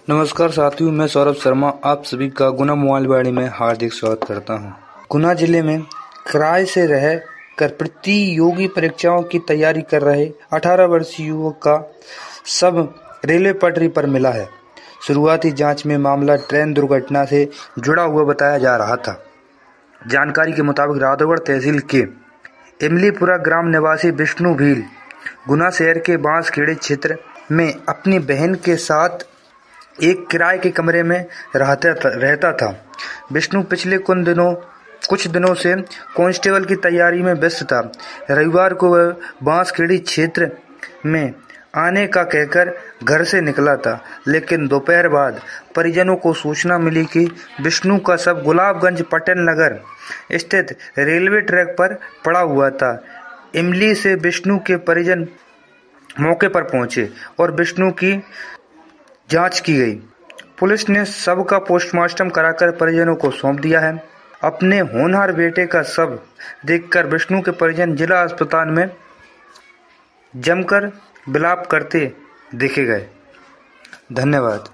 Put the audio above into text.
नमस्कार साथियों, मैं सौरभ शर्मा आप सभी का गुना मोबाइल वाणी में हार्दिक स्वागत करता हूं। गुना जिले में किराए से रह कर प्रतियोगी परीक्षाओं की तैयारी कर रहे 18 वर्षीय युवक का शव रेलवे पटरी पर मिला है। शुरुआती जांच में मामला ट्रेन दुर्घटना से जुड़ा हुआ बताया जा रहा था। जानकारी के मुताबिक राधौगढ़ तहसील के इमलीपुरा ग्राम निवासी विष्णु भील गुना शहर के बांसखेड़े क्षेत्र में अपनी बहन के साथ एक किराए के कमरे में रहता था। विष्णु पिछले कुछ दिनों से कांस्टेबल की तैयारी में व्यस्त था। रविवार को वह बांसखेड़ी क्षेत्र में आने का कहकर घर से निकला था, लेकिन दोपहर बाद परिजनों को सूचना मिली कि विष्णु का शव गुलाबगंज पटेल नगर स्थित रेलवे ट्रैक पर पड़ा हुआ था। इमली से विष्णु के परिजन मौके पर पहुंचे और विष्णु की जांच की गई। पुलिस ने शव का पोस्टमार्टम कराकर परिजनों को सौंप दिया है। अपने होनहार बेटे का शव देखकर विष्णु के परिजन जिला अस्पताल में जमकर विलाप करते देखे गए। धन्यवाद।